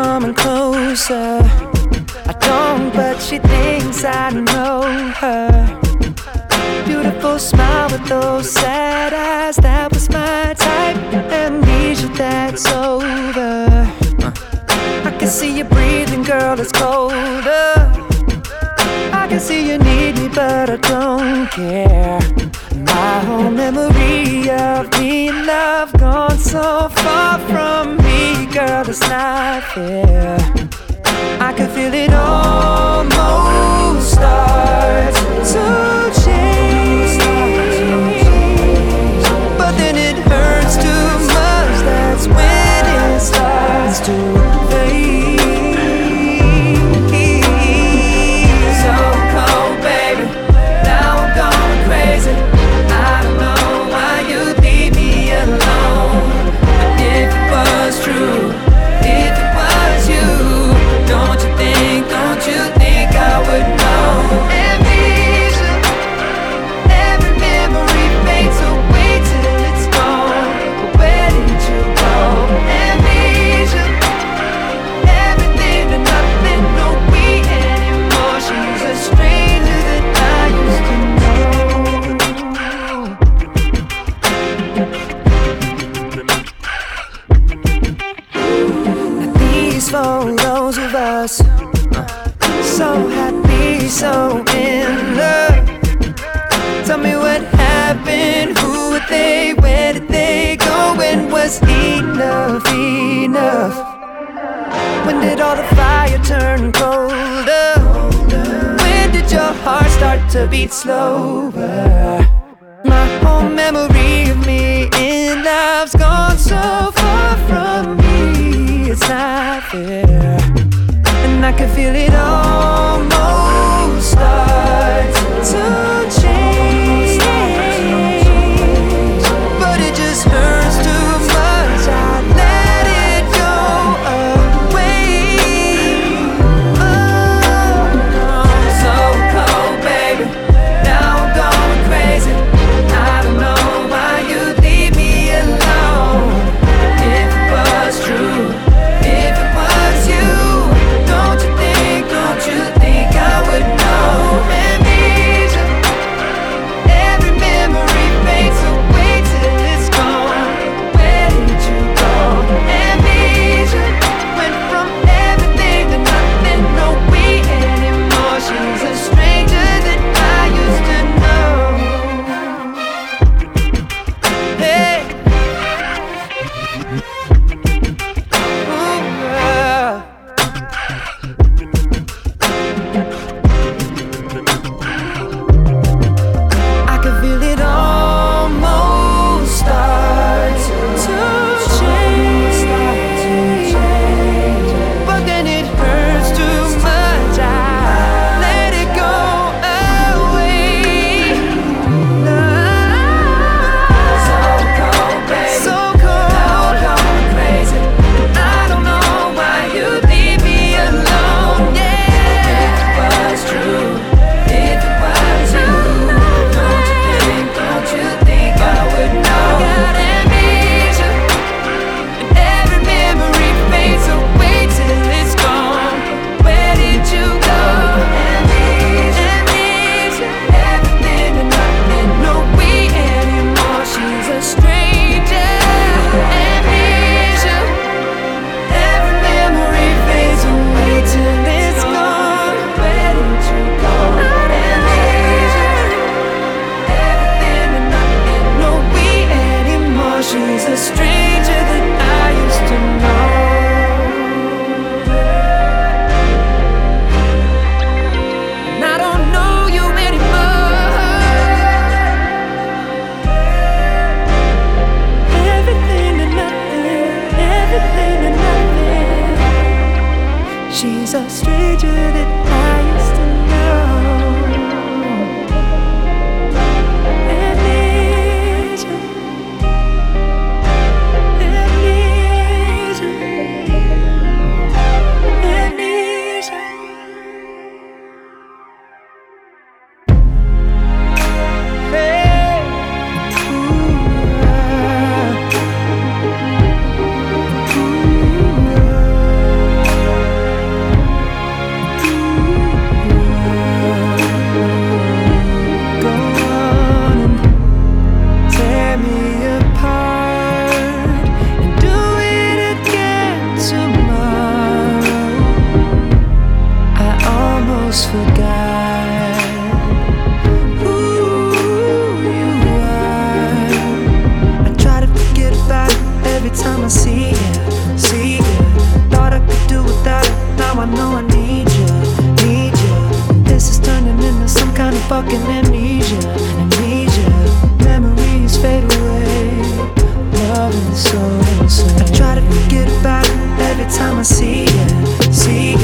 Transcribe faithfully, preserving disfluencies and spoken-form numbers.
coming closer. I don't, but she thinks I know her. Beautiful smile with those sad eyes, that was my type. Amnesia, that's over. I can see you breathing, girl, it's colder. I can see you need me, but I don't care. My whole memory of being in love gone so far from me, girl, it's not fair. I can feel it almost start to change, but then it hurts too much, that's when it starts to fade. So cold, baby, now I'm going crazy. I don't know why you leave me alone, but if it was true, if it was you, don't you think, don't you think I would know? Amnesia, every memory fades away till it's gone. But where did you go? Amnesia, everything and nothing, no we anymore. She's a stranger that I used to know. Now these photos of us, so happy, so in love. Tell me what happened, who were they, where did they go, when was enough enough? When did all the fire turn colder? When did your heart start to beat slower? My whole memory of me in love's gone so far from me, it's not fair. And I can feel it almost start to change, but it just hurts too much, I let it go away. Oh, so cold, baby, now I'm going crazy. I don't know why you leave me alone, but if it was true, if it was you, don't you think, don't you think I fucking amnesia, amnesia. Memories fade away, love in the soul, in the soul. I try to forget about it every time I see you, see